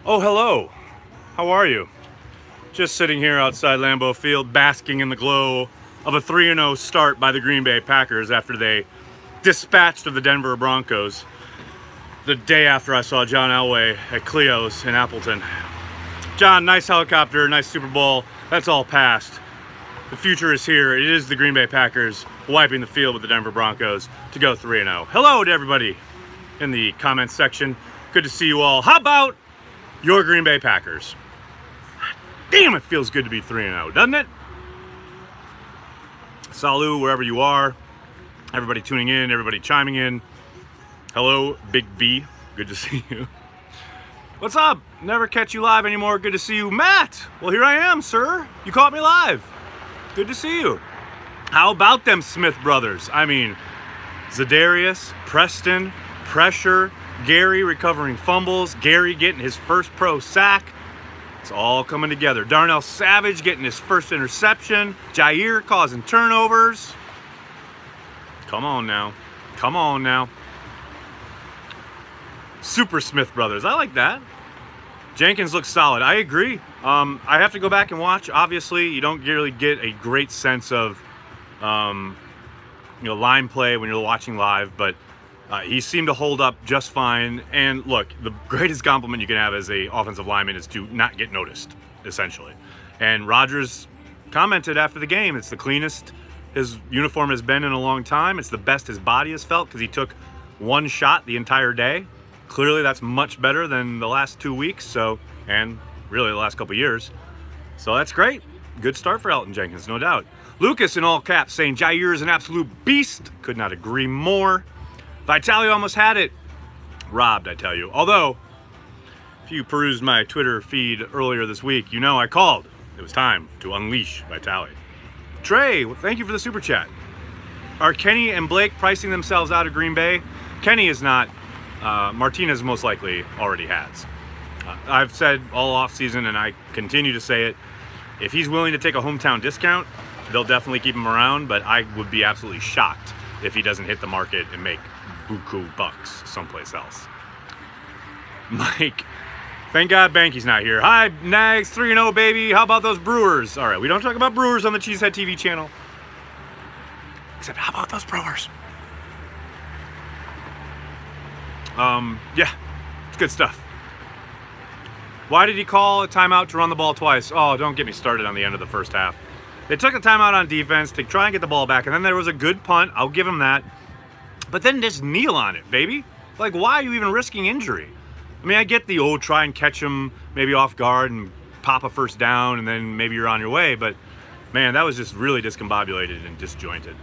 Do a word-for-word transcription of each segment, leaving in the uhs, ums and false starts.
Oh, hello. How are you? Just sitting here outside Lambeau Field, basking in the glow of a three and oh start by the Green Bay Packers after they dispatched of the Denver Broncos the day after I saw John Elway at Cleo's in Appleton. John, nice helicopter, nice Super Bowl. That's all past. The future is here. It is the Green Bay Packers wiping the field with the Denver Broncos to go three and oh. Hello to everybody in the comments section. Good to see you all. How about your Green Bay Packers? Damn, it feels good to be three and oh, doesn't it? Salut, wherever you are. Everybody tuning in, everybody chiming in. Hello, Big B. Good to see you. What's up? Never catch you live anymore. Good to see you. Matt! Well, here I am, sir. You caught me live. Good to see you. How about them Smith brothers? I mean, Zadarius, Preston, pressure, Gary recovering fumbles, Gary getting his first pro sack. It's all coming together. Darnell Savage getting his first interception. Jair causing turnovers. Come on now. Come on now. Super Smith brothers. I like that. Jenkins looks solid. I agree. Um, I have to go back and watch. Obviously, you don't really get a great sense of um, you know, line play when you're watching live, but Uh, he seemed to hold up just fine. And look, the greatest compliment you can have as a offensive lineman is to not get noticed, essentially. And Rodgers commented after the game, it's the cleanest his uniform has been in a long time. It's the best his body has felt because he took one shot the entire day. Clearly, that's much better than the last two weeks, so, and really the last couple years. So that's great. Good start for Elgton Jenkins, no doubt. Lucas in all caps saying Jair is an absolute beast. Could not agree more. Vitali almost had it. Robbed, I tell you. Although, if you perused my Twitter feed earlier this week, you know I called. It was time to unleash Vitali. Trey, well, thank you for the super chat. Are Kenny and Blake pricing themselves out of Green Bay? Kenny is not. Uh, Martinez most likely already has. Uh, I've said all offseason, and I continue to say it, if he's willing to take a hometown discount, they'll definitely keep him around, but I would be absolutely shocked if he doesn't hit the market and make buku bucks someplace else. Mike, thank God Banky's not here. Hi, Nags, three and oh, baby. How about those Brewers? All right, we don't talk about Brewers on the Cheesehead T V channel. Except, how about those Brewers? Um, yeah, it's good stuff. Why did he call a timeout to run the ball twice? Oh, don't get me started on the end of the first half. They took a timeout on defense to try and get the ball back, and then there was a good punt. I'll give him that. But then just kneel on it, baby. Like, why are you even risking injury? I mean, I get the, oh, try and catch him maybe off guard and pop a first down, and then maybe you're on your way. But, man, that was just really discombobulated and disjointed.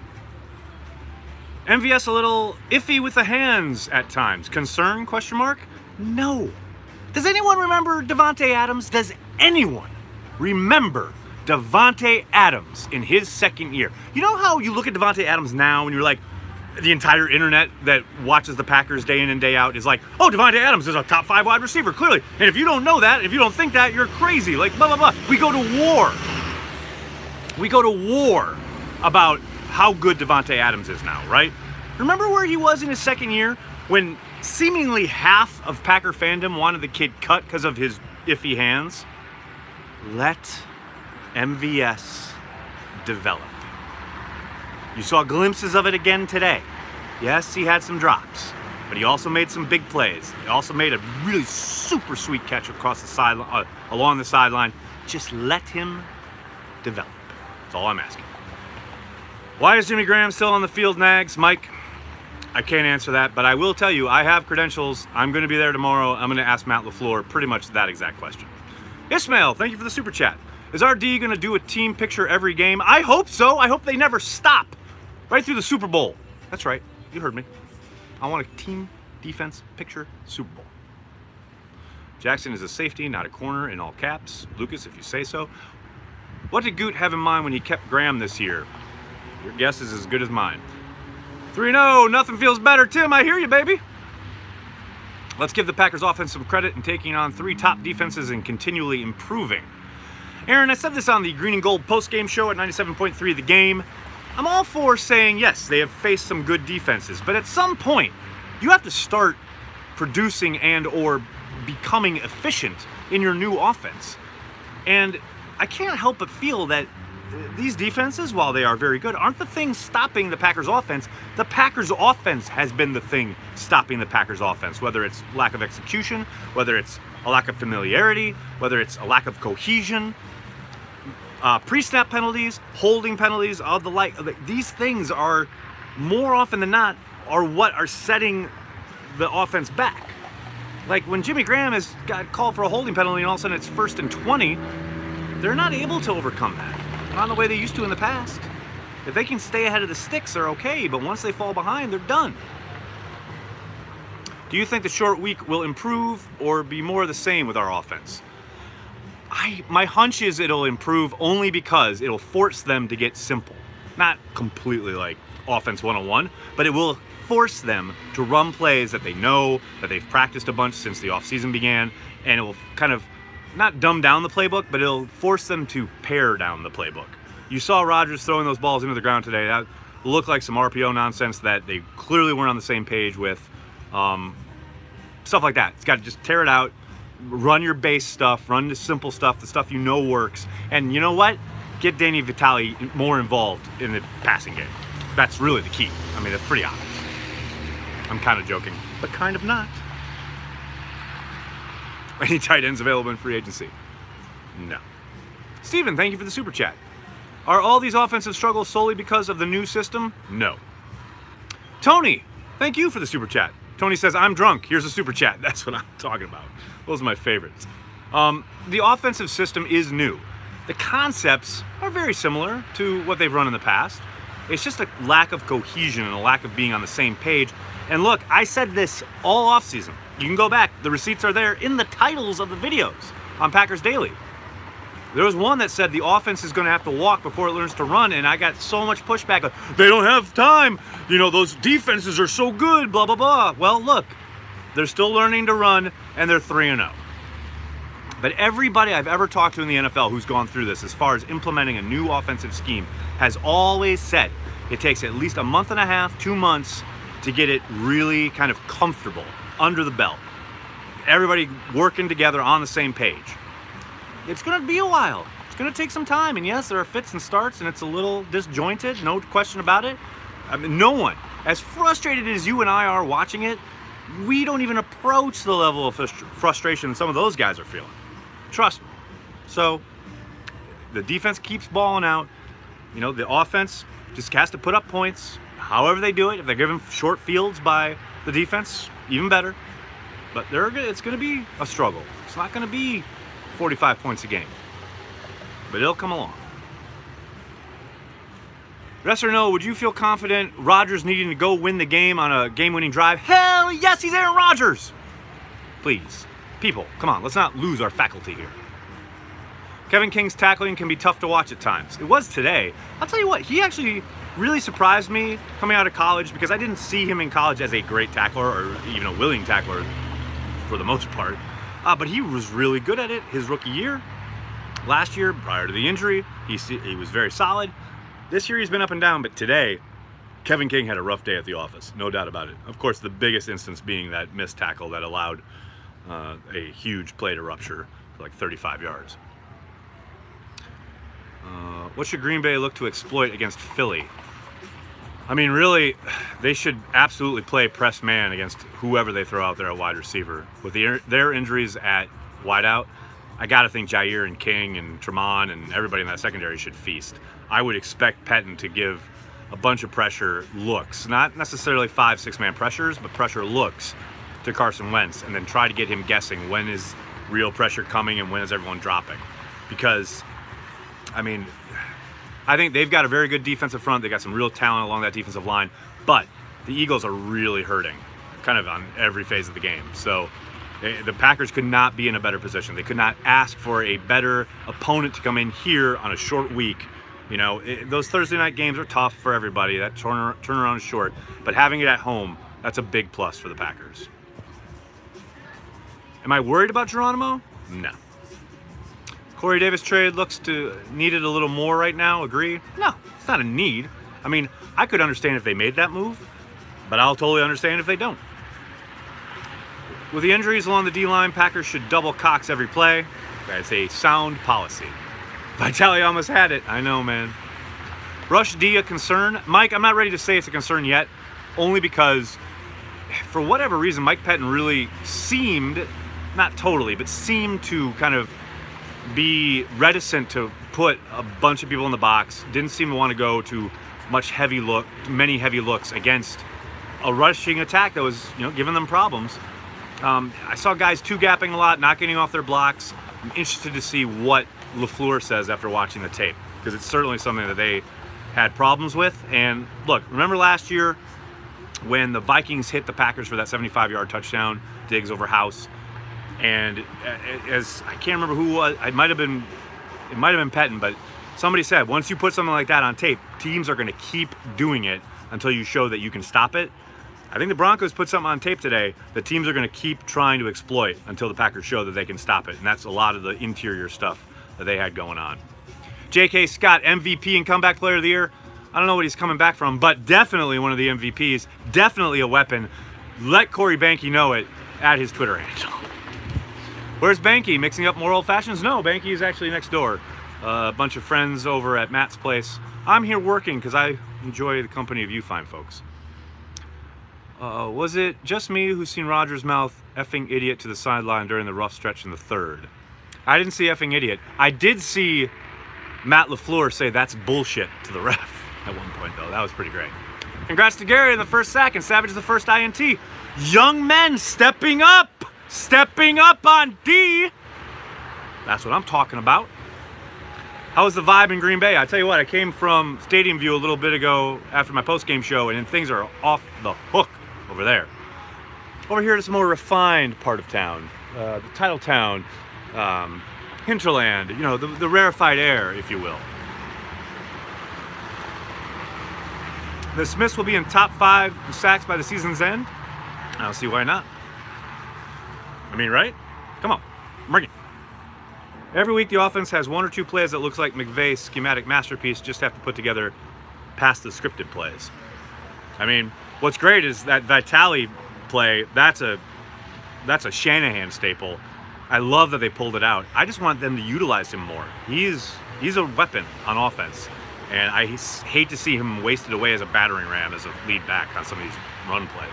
M V S a little iffy with the hands at times. Concern, question mark? No. Does anyone remember Davante Adams? Does anyone remember Davante Adams in his second year? You know how you look at Davante Adams now and you're like, the entire internet that watches the Packers day in and day out is like, oh, Davante Adams is a top five wide receiver, clearly. And if you don't know that, if you don't think that, you're crazy. Like, blah, blah, blah. We go to war. We go to war about how good Davante Adams is now, right? Remember where he was in his second year when seemingly half of Packer fandom wanted the kid cut because of his iffy hands? Let M V S develop. You saw glimpses of it again today. Yes, he had some drops, but he also made some big plays. He also made a really super sweet catch across the sideline, uh, along the sideline. Just let him develop. That's all I'm asking. Why is Jimmy Graham still on the field, Nags? Mike, I can't answer that, but I will tell you, I have credentials. I'm going to be there tomorrow. I'm going to ask Matt LaFleur pretty much that exact question. Ismail, thank you for the super chat. Is R D going to do a team picture every game? I hope so. I hope they never stop. Right through the Super Bowl. That's right. You heard me. I want a team defense picture Super Bowl. Jackson is a safety, not a corner, in all caps. Lucas, if you say so. What did Goot have in mind when he kept Graham this year? Your guess is as good as mine. three and oh, nothing feels better. Tim, I hear you, baby. Let's give the Packers offense some credit in taking on three top defenses and continually improving. Aaron, I said this on the Green and Gold post-game show at ninety-seven point three The Game. I'm all for saying, yes, they have faced some good defenses, but at some point, you have to start producing and or becoming efficient in your new offense. And I can't help but feel that these defenses, while they are very good, aren't the thing stopping the Packers offense. The Packers offense has been the thing stopping the Packers offense, whether it's lack of execution, whether it's a lack of familiarity, whether it's a lack of cohesion, uh, pre-snap penalties, holding penalties, all the like. These things are, more often than not, are what are setting the offense back. Like when Jimmy Graham has got called for a holding penalty and all of a sudden it's first and twenty, they're not able to overcome that. Not the way they used to in the past. If they can stay ahead of the sticks, they're okay, but once they fall behind, they're done. Do you think the short week will improve or be more of the same with our offense? I, my hunch is it'll improve only because it'll force them to get simple. Not completely like offense one oh one, but it will force them to run plays that they know, that they've practiced a bunch since the offseason began, and it will kind of not dumb down the playbook, but it'll force them to pare down the playbook. You saw Rodgers throwing those balls into the ground today. That looked like some R P O nonsense that they clearly weren't on the same page with. Um, stuff like that. It's got to just tear it out, run your base stuff, run the simple stuff, the stuff you know works. And you know what? Get Danny Vitale more involved in the passing game. That's really the key. I mean, it's pretty obvious. I'm kind of joking, but kind of not. Any tight ends available in free agency? No. Steven, thank you for the super chat. Are all these offensive struggles solely because of the new system? No. Tony, thank you for the super chat. Tony says, I'm drunk. Here's a super chat. That's what I'm talking about. Those are my favorites. Um, the offensive system is new. The concepts are very similar to what they've run in the past. It's just a lack of cohesion and a lack of being on the same page. And look, I said this all offseason. You can go back. The receipts are there in the titles of the videos on Packers Daily. There was one that said the offense is going to have to walk before it learns to run, and I got so much pushback. They don't have time. You know, those defenses are so good, blah, blah, blah. Well, look, they're still learning to run, and they're three and oh. But everybody I've ever talked to in the N F L who's gone through this, as far as implementing a new offensive scheme, has always said it takes at least a month and a half, two months to get it really kind of comfortable under the belt. Everybody working together on the same page. It's going to be a while. It's going to take some time. And yes, there are fits and starts, and it's a little disjointed, no question about it. I mean, no one, as frustrated as you and I are watching it, we don't even approach the level of frustration some of those guys are feeling. Trust me. So the defense keeps balling out. You know, the offense just has to put up points. However they do it, if they're given short fields by the defense, even better. But they're, it's going to be a struggle. It's not going to be forty-five points a game. But it'll come along. Yes or no, would you feel confident Rodgers needing to go win the game on a game-winning drive? Hell yes, he's Aaron Rodgers! Please. People, come on, let's not lose our faculty here. Kevin King's tackling can be tough to watch at times. It was today. I'll tell you what, he actually really surprised me coming out of college because I didn't see him in college as a great tackler or even a willing tackler for the most part. Uh, but he was really good at it his rookie year. Last year, prior to the injury, he, he was very solid. This year he's been up and down, but today, Kevin King had a rough day at the office, no doubt about it. Of course, the biggest instance being that missed tackle that allowed uh, a huge play to rupture for like thirty-five yards. Uh, what should Green Bay look to exploit against Philly? I mean, really, they should absolutely play press man against whoever they throw out there at wide receiver. With the, their injuries at wideout, I got to think Jair and King and Tremont and everybody in that secondary should feast. I would expect Pettine to give a bunch of pressure looks, not necessarily five, six-man pressures, but pressure looks to Carson Wentz, and then try to get him guessing when is real pressure coming and when is everyone dropping. Because, I mean, I think they've got a very good defensive front. They got some real talent along that defensive line, but the Eagles are really hurting, kind of on every phase of the game. So they, the Packers could not be in a better position. They could not ask for a better opponent to come in here on a short week. You know, it, those Thursday night games are tough for everybody. That turn, turnaround is short, but having it at home, that's a big plus for the Packers. Am I worried about Geronimo? No. Corey Davis trade looks to need it a little more right now. Agree? No, it's not a need. I mean, I could understand if they made that move, but I'll totally understand if they don't. With the injuries along the D-line, Packers should double Cox every play. That's a sound policy. Vitale almost had it. I know, man. Rush D, a concern? Mike, I'm not ready to say it's a concern yet, only because, for whatever reason, Mike Pettine really seemed, not totally, but seemed to kind of be reticent to put a bunch of people in the box. Didn't seem to want to go to much heavy look, many heavy looks against a rushing attack that was, you know, giving them problems. Um, I saw guys two-gapping a lot, not getting off their blocks. I'm interested to see what LaFleur says after watching the tape, because it's certainly something that they had problems with. And look, remember last year when the Vikings hit the Packers for that seventy-five yard touchdown, Diggs over House, and as I can't remember who was, it might have been, it might have been Pettine, but somebody said once you put something like that on tape, teams are going to keep doing it until you show that you can stop it. I think the Broncos put something on tape today that teams are going to keep trying to exploit until the Packers show that they can stop it, and that's a lot of the interior stuff that they had going on. J K Scott, M V P and Comeback Player of the Year. I don't know what he's coming back from, but definitely one of the M V Ps, definitely a weapon. Let Corey Banky know it at his Twitter handle. Where's Banky? Mixing up more old fashions? No, Banky is actually next door. Uh, a bunch of friends over at Matt's place. I'm here working because I enjoy the company of you fine folks. Uh, was it just me who seen Rodgers' mouth effing idiot to the sideline during the rough stretch in the third? I didn't see effing idiot. I did see Matt LaFleur say that's bullshit to the ref at one point, though. That was pretty great. Congrats to Gary in the first sack and Savage the first I N T. Young men stepping up! Stepping up on D! That's what I'm talking about. How was the vibe in Green Bay? I tell you what, I came from Stadium View a little bit ago after my post-game show, and things are off the hook over there. Over here, it's a more refined part of town. Uh, the title town, um, hinterland, you know, the, the rarefied air, if you will. The Smiths will be in top five sacks by the season's end. I don't see why not. I mean, right? Come on, bring it. Every week the offense has one or two plays that looks like McVay's schematic masterpiece, just have to put together past the scripted plays. I mean, what's great is that Vitale play, that's a that's a Shanahan staple. I love that they pulled it out. I just want them to utilize him more. He's he's a weapon on offense, and I hate to see him wasted away as a battering ram, as a lead back on some of these run plays.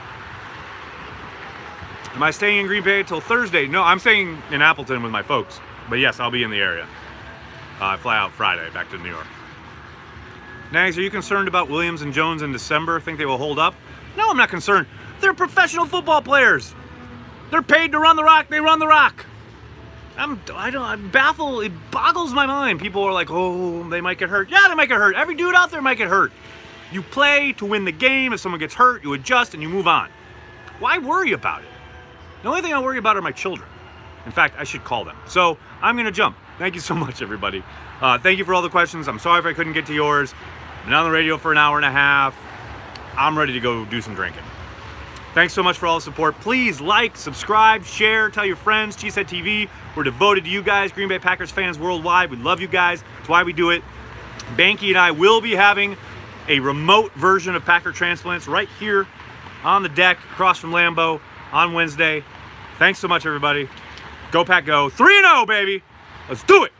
Am I staying in Green Bay until Thursday? No, I'm staying in Appleton with my folks. But yes, I'll be in the area. Uh, I fly out Friday back to New York. Nags, are you concerned about Williams and Jones in December? Think they will hold up? No, I'm not concerned. They're professional football players. They're paid to run the rock. They run the rock. I'm, I don't, I'm baffled. It boggles my mind. People are like, oh, they might get hurt. Yeah, they might get hurt. Every dude out there might get hurt. You play to win the game. If someone gets hurt, you adjust and you move on. Why worry about it? The only thing I worry about are my children. In fact, I should call them. So I'm going to jump. Thank you so much, everybody. Uh, thank you for all the questions. I'm sorry if I couldn't get to yours. Been on the radio for an hour and a half. I'm ready to go do some drinking. Thanks so much for all the support. Please like, subscribe, share, tell your friends. Cheesehead T V. We're devoted to you guys, Green Bay Packers fans worldwide. We love you guys. That's why we do it. Banky and I will be having a remote version of Packer Transplants right here on the deck across from Lambeau on Wednesday. Thanks so much, everybody. Go Pack Go. three and oh, baby. Let's do it.